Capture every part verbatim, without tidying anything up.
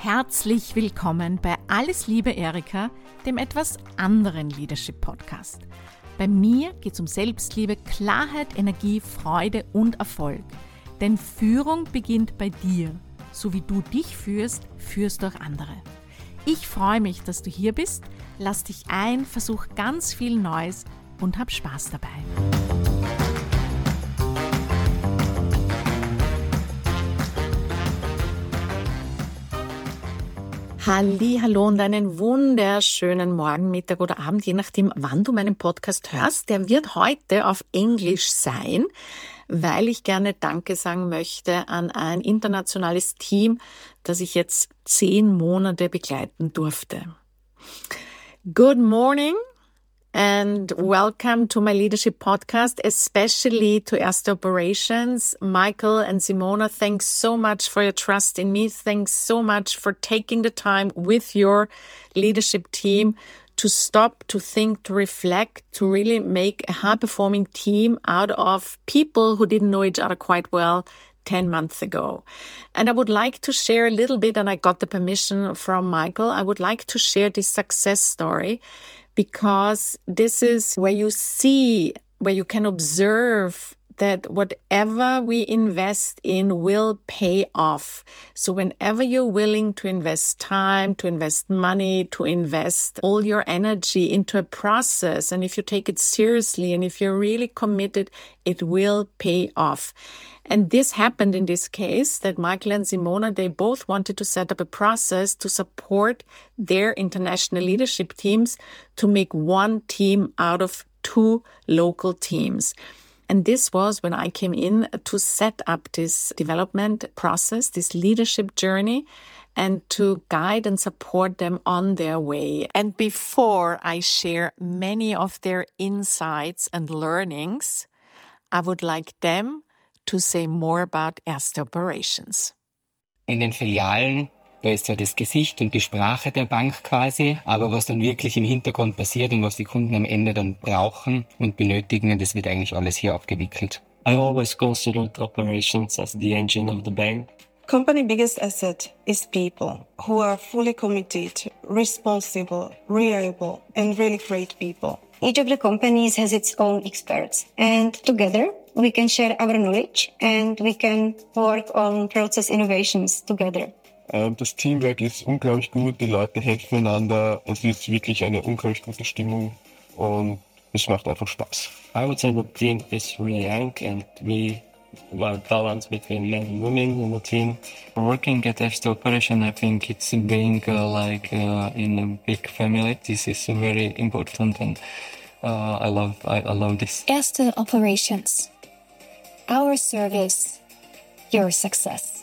Herzlich willkommen bei Alles Liebe Erika, dem etwas anderen Leadership Podcast. Bei mir geht es um Selbstliebe, Klarheit, Energie, Freude und Erfolg. Denn Führung beginnt bei dir. So wie du dich führst, führst du auch andere. Ich freue mich, dass du hier bist. Lass dich ein, versuch ganz viel Neues und hab Spaß dabei. Hallihallo und einen wunderschönen Morgen, Mittag oder Abend, je nachdem, wann du meinen Podcast hörst. Der wird heute auf Englisch sein, weil ich gerne Danke sagen möchte an ein internationales Team, das ich jetzt zehn Monate begleiten durfte. Good morning and welcome to my leadership podcast, especially to Erste Operations. Michael and Simona, thanks so much for your trust in me. Thanks so much for taking the time with your leadership team to stop, to think, to reflect, to really make a high-performing team out of people who didn't know each other quite well ten months ago. And I would like to share a little bit, and I got the permission from Michael, I would like to share this success story because this is where you see, where you can observe that whatever we invest in will pay off. So whenever you're willing to invest time, to invest money, to invest all your energy into a process, and if you take it seriously and if you're really committed, it will pay off. And this happened in this case that Michael and Simona, they both wanted to set up a process to support their international leadership teams to make one team out of two local teams. And this was when I came in to set up this development process, this leadership journey, and to guide and support them on their way. And before I share many of their insights and learnings, I would like them to say more about Erste Operations. In den Filialen, da ist zwar das Gesicht und die Sprache der Bank quasi, aber was dann wirklich im Hintergrund passiert und was die Kunden am Ende dann brauchen und benötigen, das wird eigentlich alles hier abgewickelt. I always considered operations as the engine of the bank. Company biggest asset is people who are fully committed, responsible, reliable, and really great people. Each of the companies has its own experts, and together we can share our knowledge and we can work on process innovations together. Das Teamwork ist unglaublich gut, die Leute helfen einander, es ist wirklich eine unglaublich gute Stimmung und es macht einfach Spaß. I would say the team is really young and we well balanced between men and women in the team. Working at Erste Operation, I think it's being uh, like uh, in a big family. This is very important and uh, I love I, I love this. Erste Operations. Our service, your success.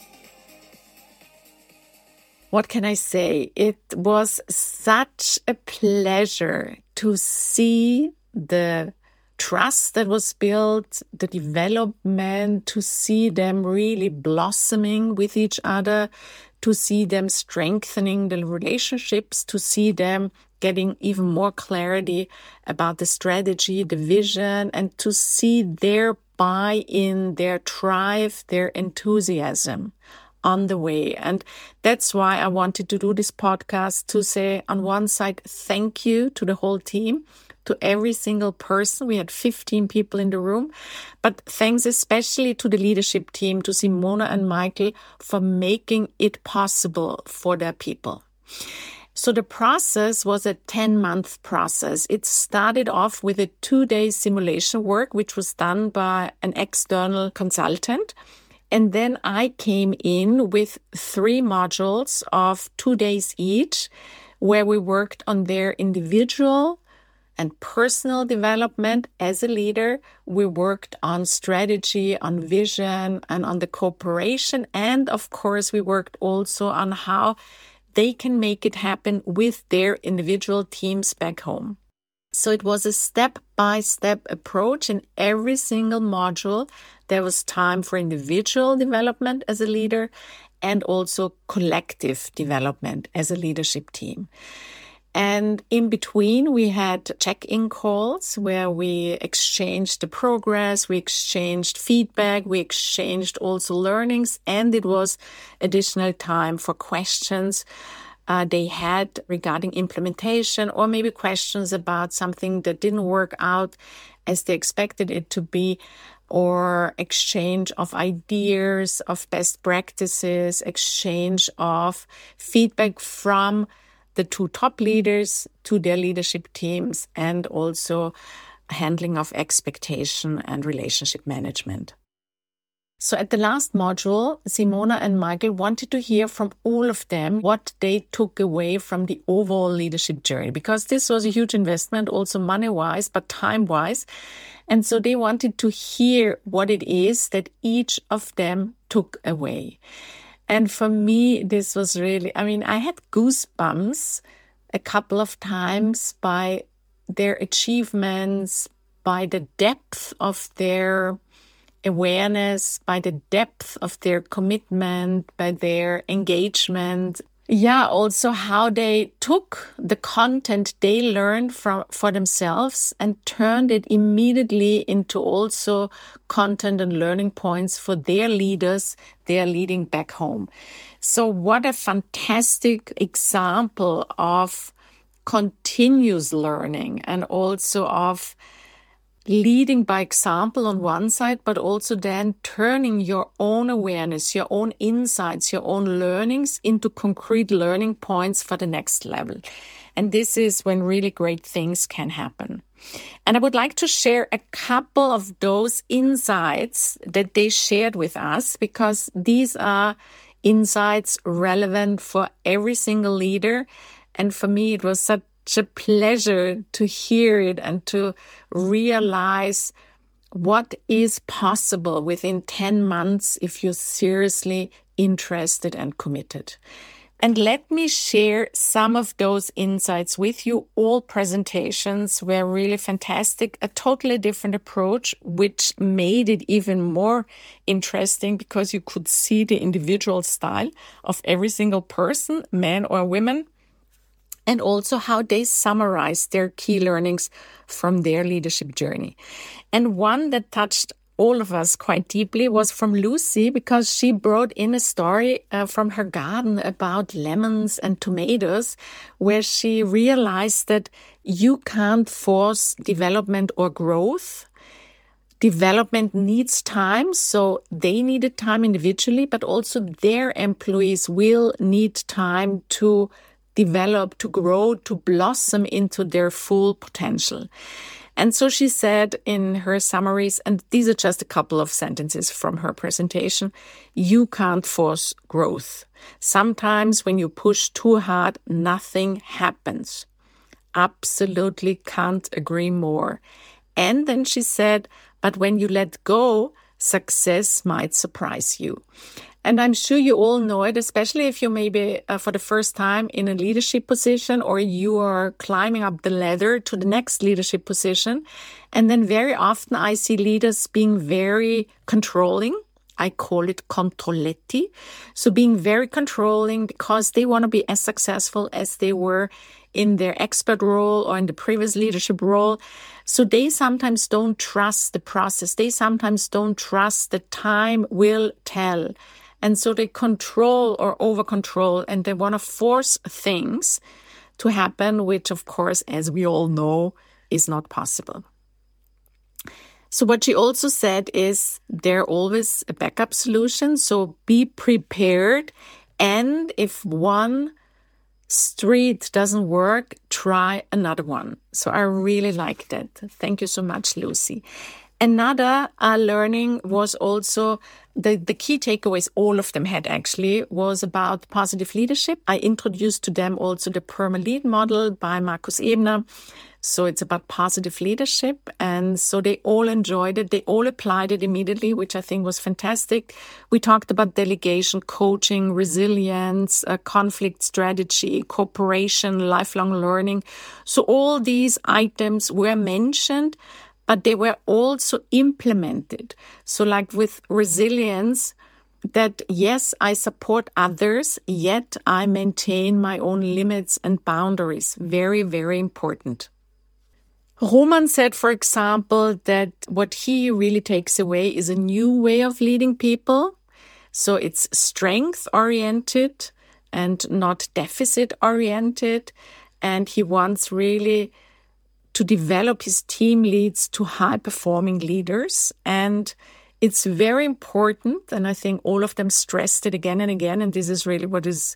What can I say? It was such a pleasure to see the trust that was built, the development, to see them really blossoming with each other, to see them strengthening the relationships, to see them getting even more clarity about the strategy, the vision, and to see their buy-in, their drive, their enthusiasm on the way. And that's why I wanted to do this podcast, to say on one side, thank you to the whole team, to every single person. We had fifteen people in the room, but thanks especially to the leadership team, to Simona and Michael, for making it possible for their people. So the process was a ten-month process. It started off with a two-day simulation work, which was done by an external consultant. And then I came in with three modules of two days each, where we worked on their individual and personal development as a leader. We worked on strategy, on vision, and on the cooperation. And of course, we worked also on how they can make it happen with their individual teams back home. So it was a step-by-step approach. In every single module, there was time for individual development as a leader and also collective development as a leadership team. And in between, we had check-in calls where we exchanged the progress, we exchanged feedback, we exchanged also learnings, and it was additional time for questions uh, they had regarding implementation, or maybe questions about something that didn't work out as they expected it to be, or exchange of ideas, of best practices, exchange of feedback from the two top leaders to their leadership teams, and also handling of expectation and relationship management. So at the last module, Simona and Michael wanted to hear from all of them what they took away from the overall leadership journey, because this was a huge investment, also money-wise, but time-wise. And so they wanted to hear what it is that each of them took away. And for me, this was really, I mean, I had goosebumps a couple of times by their achievements, by the depth of their awareness, by the depth of their commitment, by their engagement. Yeah, also how they took the content they learned from for themselves and turned it immediately into also content and learning points for their leaders they are leading back home. So what a fantastic example of continuous learning, and also of leading by example on one side, but also then turning your own awareness, your own insights, your own learnings into concrete learning points for the next level. And this is when really great things can happen. And I would like to share a couple of those insights that they shared with us, because these are insights relevant for every single leader. And for me, it was such a pleasure to hear it and to realize what is possible within ten months if you're seriously interested and committed. And let me share some of those insights with you. All presentations were really fantastic, a totally different approach, which made it even more interesting because you could see the individual style of every single person, man or women, and also how they summarize their key learnings from their leadership journey. And one that touched all of us quite deeply was from Lucy, because she brought in a story uh, from her garden about lemons and tomatoes, where she realized that you can't force development or growth. Development needs time, so they needed time individually, but also their employees will need time to develop, to grow, to blossom into their full potential. And so she said in her summaries, and these are just a couple of sentences from her presentation, you can't force growth. Sometimes when you push too hard, nothing happens. Absolutely can't agree more. And then she said, but when you let go, success might surprise you. And I'm sure you all know it, especially if you maybe uh, for the first time in a leadership position, or you are climbing up the ladder to the next leadership position. And then very often I see leaders being very controlling. I call it controlletti. So being very controlling because they want to be as successful as they were in their expert role or in the previous leadership role. So they sometimes don't trust the process. They sometimes don't trust that time will tell. And so they control or over-control, and they want to force things to happen, which, of course, as we all know, is not possible. So what she also said is there always a backup solution. So be prepared. And if one street doesn't work, try another one. So I really like that. Thank you so much, Lucy. Another uh, learning was also the, the key takeaways, all of them had actually, was about positive leadership. I introduced to them also the PermaLead model by Markus Ebner. So it's about positive leadership. And so they all enjoyed it. They all applied it immediately, which I think was fantastic. We talked about delegation, coaching, resilience, uh, conflict strategy, cooperation, lifelong learning. So all these items were mentioned, but they were also implemented. So like with resilience, that, yes, I support others, yet I maintain my own limits and boundaries. Very, very important. Roman said, for example, that what he really takes away is a new way of leading people. So it's strength-oriented and not deficit-oriented. And he wants really to develop his team leads to high-performing leaders. And it's very important, and I think all of them stressed it again and again, and this is really what is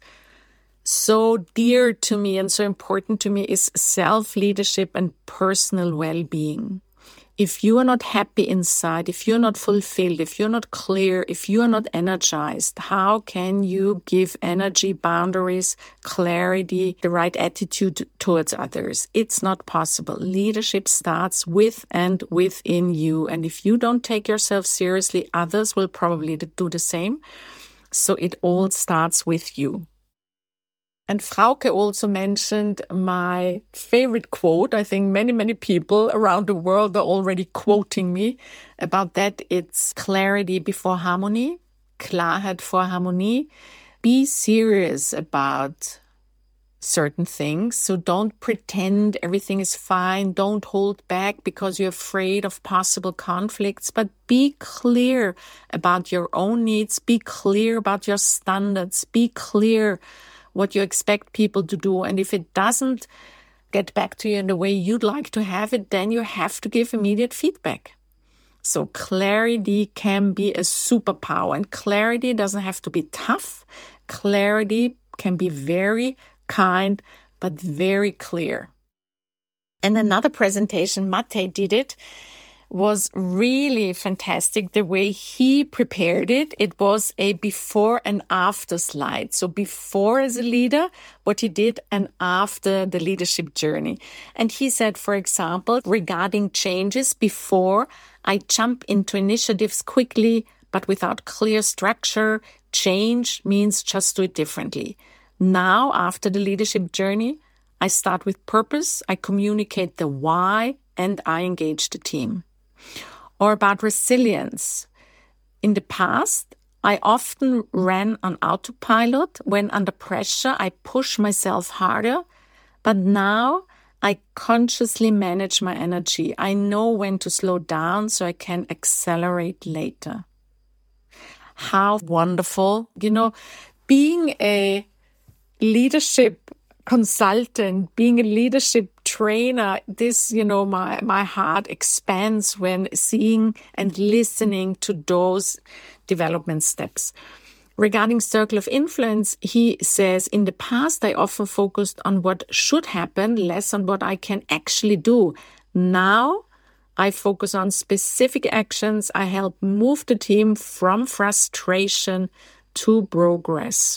so dear to me and so important to me, is self-leadership and personal well-being. If you are not happy inside, if you're not fulfilled, if you're not clear, if you are not energized, how can you give energy, boundaries, clarity, the right attitude towards others? It's not possible. Leadership starts with and within you. And if you don't take yourself seriously, others will probably do the same. So it all starts with you. And Frauke also mentioned my favorite quote. I think many, many people around the world are already quoting me about that. It's clarity before harmony, Klarheit vor Harmonie. Be serious about certain things. So don't pretend everything is fine. Don't hold back because you're afraid of possible conflicts, but be clear about your own needs. Be clear about your standards. Be clear what you expect people to do. And if it doesn't get back to you in the way you'd like to have it, then you have to give immediate feedback. So clarity can be a superpower. And clarity doesn't have to be tough. Clarity can be very kind, but very clear. And another presentation, Mate did it, was really fantastic the way he prepared it. It was a before and after slide. So before as a leader, what he did, and after the leadership journey. And he said, for example, regarding changes, before I jump into initiatives quickly, but without clear structure, change means just do it differently. Now, after the leadership journey, I start with purpose, I communicate the why, and I engage the team. Or about resilience. In the past, I often ran on autopilot. When under pressure, I push myself harder. But now I consciously manage my energy. I know when to slow down so I can accelerate later. How wonderful. You know, being a leadership consultant, being a leadership trainer, this, you know, my, my heart expands when seeing and listening to those development steps. Regarding circle of influence, he says, in the past, I often focused on what should happen, less on what I can actually do. Now, I focus on specific actions. I help move the team from frustration to progress.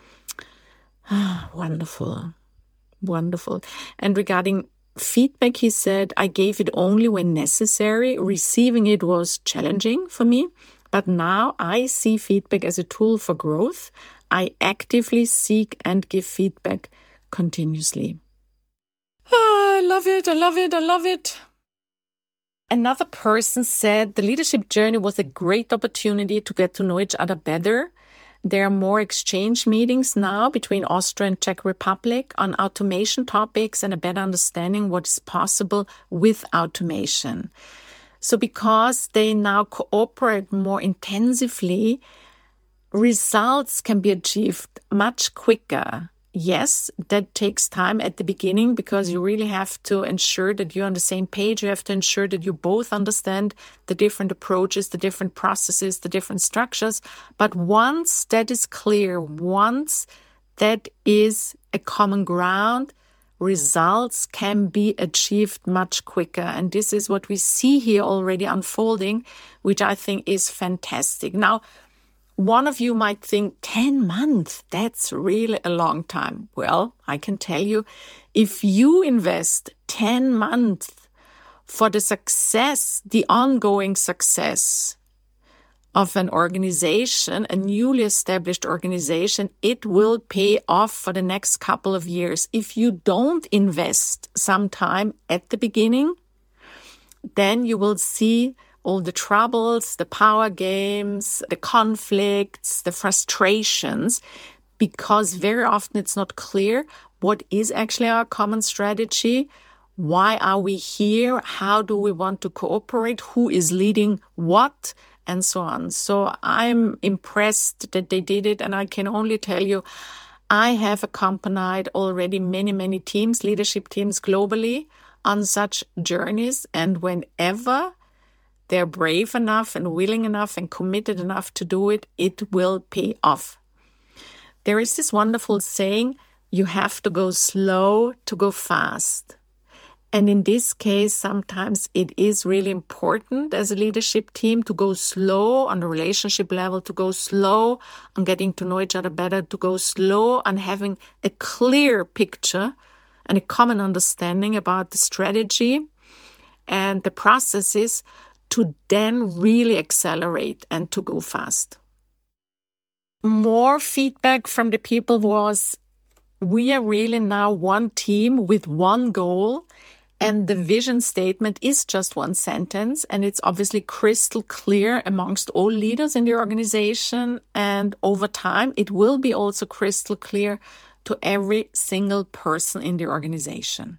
Wonderful. Wonderful. And regarding feedback, he said, I gave it only when necessary. Receiving it was challenging for me, but now I see feedback as a tool for growth. I actively seek and give feedback continuously. Oh, I love it. I love it. I love it. Another person said the leadership journey was a great opportunity to get to know each other better. There are more exchange meetings now between Austria and Czech Republic on automation topics and a better understanding what is possible with automation. So because they now cooperate more intensively, results can be achieved much quicker. Yes, that takes time at the beginning because you really have to ensure that you're on the same page. You have to ensure that you both understand the different approaches, the different processes, the different structures. But once that is clear, once that is a common ground, results can be achieved much quicker. And this is what we see here already unfolding, which I think is fantastic. Now, one of you might think ten months, that's really a long time. Well, I can tell you, if you invest ten months for the success, the ongoing success of an organization, a newly established organization, it will pay off for the next couple of years. If you don't invest some time at the beginning, then you will see all the troubles, the power games, the conflicts, the frustrations, because very often it's not clear what is actually our common strategy. Why are we here? How do we want to cooperate? Who is leading what? And so on. So I'm impressed that they did it. And I can only tell you, I have accompanied already many, many teams, leadership teams globally on such journeys. And whenever they're brave enough and willing enough and committed enough to do it, it will pay off. There is this wonderful saying, you have to go slow to go fast. And in this case, sometimes it is really important as a leadership team to go slow on the relationship level, to go slow on getting to know each other better, to go slow on having a clear picture and a common understanding about the strategy and the processes, to then really accelerate and to go fast. More feedback from the people was, we are really now one team with one goal, and the vision statement is just one sentence, and it's obviously crystal clear amongst all leaders in the organization, and over time it will be also crystal clear to every single person in the organization.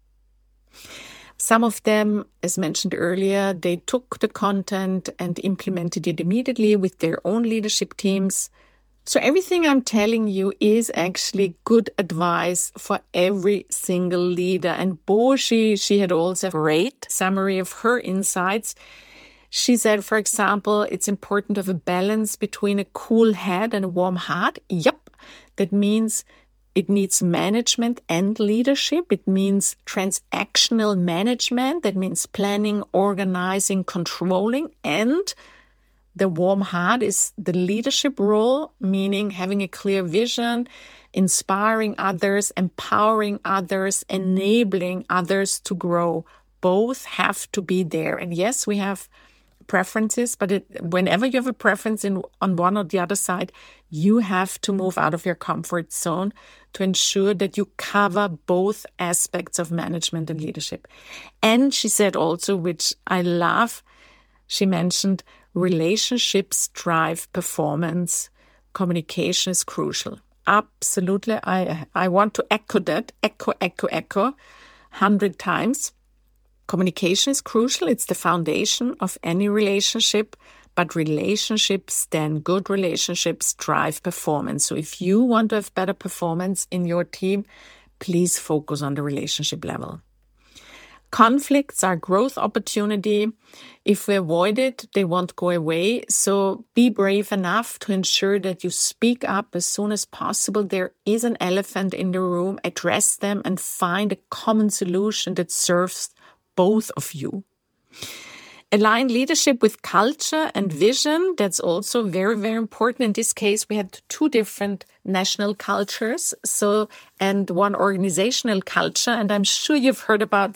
Some of them, as mentioned earlier, they took the content and implemented it immediately with their own leadership teams. So everything I'm telling you is actually good advice for every single leader. And Bo, she, she had also a great summary of her insights. She said, for example, it's important to have a balance between a cool head and a warm heart. Yep, that means it needs management and leadership. It means transactional management. That means planning, organizing, controlling. And the warm heart is the leadership role, meaning having a clear vision, inspiring others, empowering others, enabling others to grow. Both have to be there. And yes, we have preferences, but it, whenever you have a preference in on one or the other side, you have to move out of your comfort zone to ensure that you cover both aspects of management and leadership. And she said also, which I love, she mentioned, relationships drive performance. Communication is crucial. Absolutely. I, I want to echo that, echo, echo, echo, hundred times. Communication is crucial. It's the foundation of any relationship, but relationships, then good relationships, drive performance. So if you want to have better performance in your team, please focus on the relationship level. Conflicts are growth opportunity. If we avoid it, they won't go away. So be brave enough to ensure that you speak up as soon as possible. There is an elephant in the room. Address them and find a common solution that serves both of you. Align leadership with culture and vision. That's also very, very important. In this case, we had two different national cultures, so and one organizational culture. And I'm sure you've heard about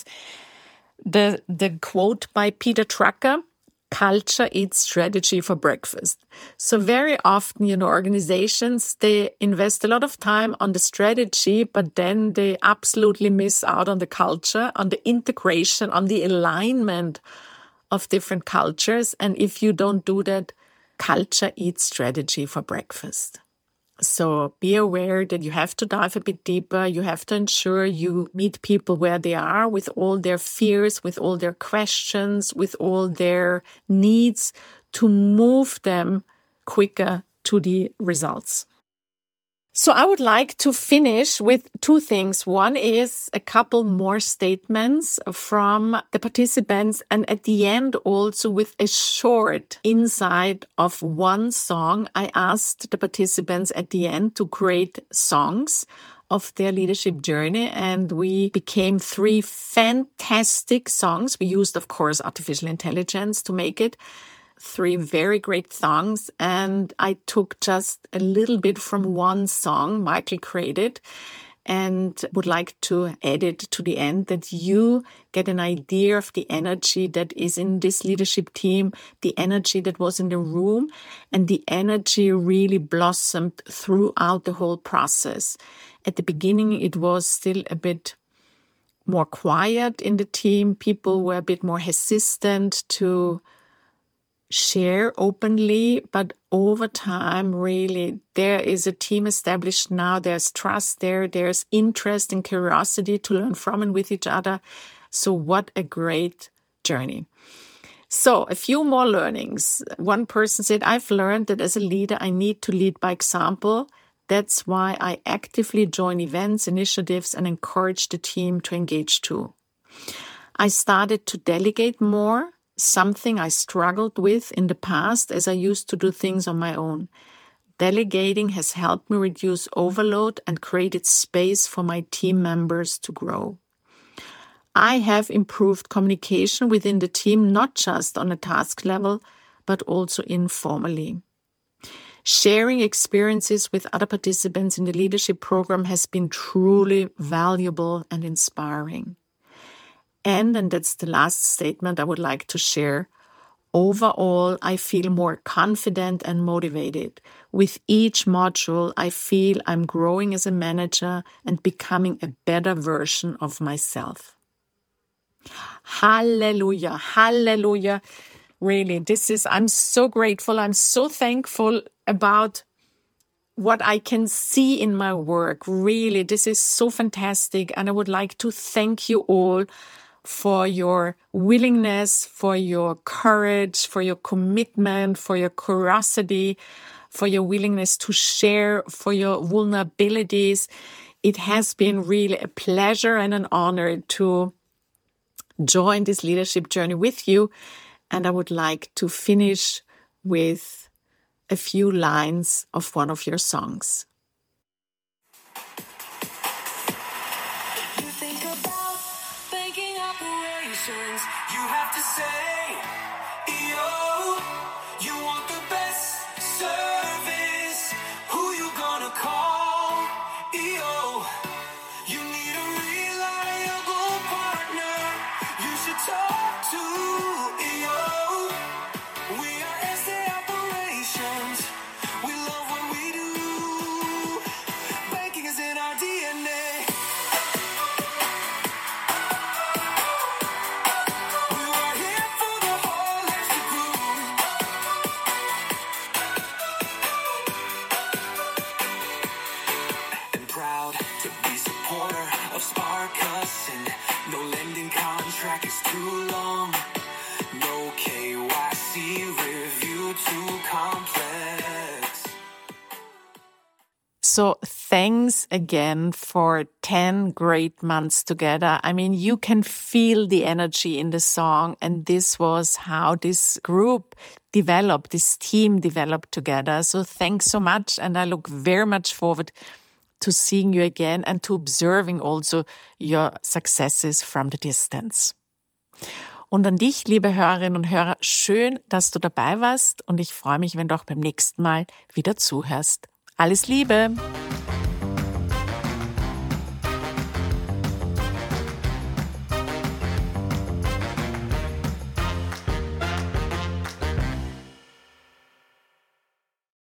the the quote by Peter Drucker, culture eats strategy for breakfast. So very often, you know, organizations, they invest a lot of time on the strategy, but then they absolutely miss out on the culture, on the integration, on the alignment of different cultures. And if you don't do that, culture eats strategy for breakfast. So be aware that you have to dive a bit deeper. You have to ensure you meet people where they are with all their fears, with all their questions, with all their needs to move them quicker to the results. So I would like to finish with two things. One is a couple more statements from the participants, and at the end also with a short insight of one song. I asked the participants at the end to create songs of their leadership journey, and we became three fantastic songs. We used, of course, artificial intelligence to make it. Three very great songs, and I took just a little bit from one song Michael created and would like to add it to the end that you get an idea of the energy that is in this leadership team, the energy that was in the room, and the energy really blossomed throughout the whole process. At the beginning, it was still a bit more quiet in the team. People were a bit more hesitant to share openly, but over time, really, there is a team established now. There's trust there. There's interest and curiosity to learn from and with each other. So what a great journey. So a few more learnings. One person said, I've learned that as a leader, I need to lead by example. That's why I actively join events, initiatives, and encourage the team to engage too. I started to delegate more, something I struggled with in the past as I used to do things on my own. Delegating has helped me reduce overload and created space for my team members to grow. I have improved communication within the team, not just on a task level, but also informally. Sharing experiences with other participants in the leadership program has been truly valuable and inspiring. And, and that's the last statement I would like to share, overall, I feel more confident and motivated. With each module, I feel I'm growing as a manager and becoming a better version of myself. Hallelujah, hallelujah. Really, this is, I'm so grateful. I'm so thankful about what I can see in my work. Really, this is so fantastic. And I would like to thank you all for your willingness, for your courage, for your commitment, for your curiosity, for your willingness to share, for your vulnerabilities. It has been really a pleasure and an honor to join this leadership journey with you. And I would like to finish with a few lines of one of your songs. You have to say, yo, you want the best service. Who you gonna call? Yo, you need a reliable partner. You should talk to. Yo, we are S A Operations. We love what we do. Banking is in our D N A. Is too long. No K Y C review too complex. So thanks again for ten great months together. I mean, you can feel the energy in the song, and this was how this group developed, this team developed together. So thanks so much, and I look very much forward to seeing you again and to observing also your successes from the distance. Und an dich, liebe Hörerinnen und Hörer, schön, dass du dabei warst und ich freue mich, wenn du auch beim nächsten Mal wieder zuhörst. Alles Liebe!